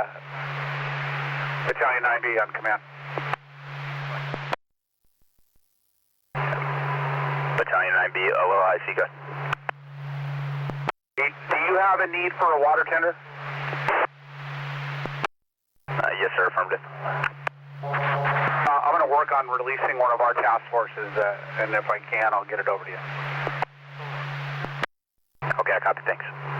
Battalion 9B on command. Battalion 9B, OLI, Seagull. Do you have a need for a water tender? Yes, sir, affirmative. I'm going to work on releasing one of our task forces, and if I can, I'll get it over to you. Okay, I copy, thanks.